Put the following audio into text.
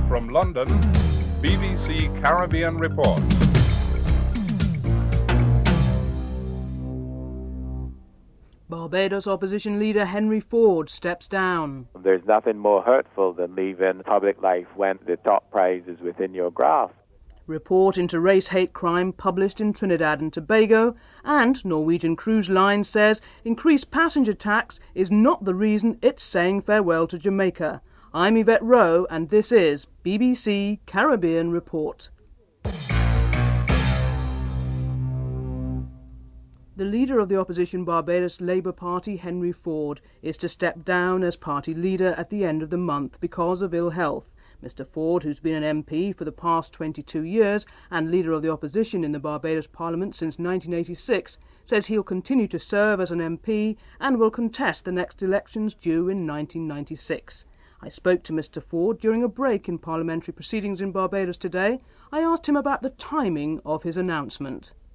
From London, BBC Caribbean Report. Barbados opposition leader Henry Ford steps down. There's nothing more hurtful than leaving public life when the top prize is within your grasp. Report into race hate crime published in Trinidad and Tobago, and Norwegian Cruise Line says increased passenger tax is not the reason it's saying farewell to Jamaica. I'm Yvette Rowe and this is BBC Caribbean Report. The leader of the opposition Barbados Labour Party, Henry Ford, is to step down as party leader at the end of the month because of ill health. Mr Ford, who's been an MP for the past 22 years and leader of the opposition in the Barbados Parliament since 1986, says he'll continue to serve as an MP and will contest the next elections due in 1996. I spoke to Mr Ford during a break in parliamentary proceedings in Barbados today. I asked him about the timing of his announcement.